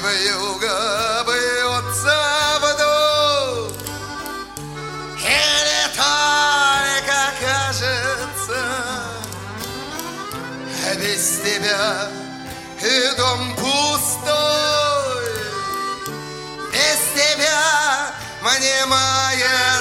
вьюга бьется вдруг, или только кажется, без тебя и дом пустой, без тебя мне моя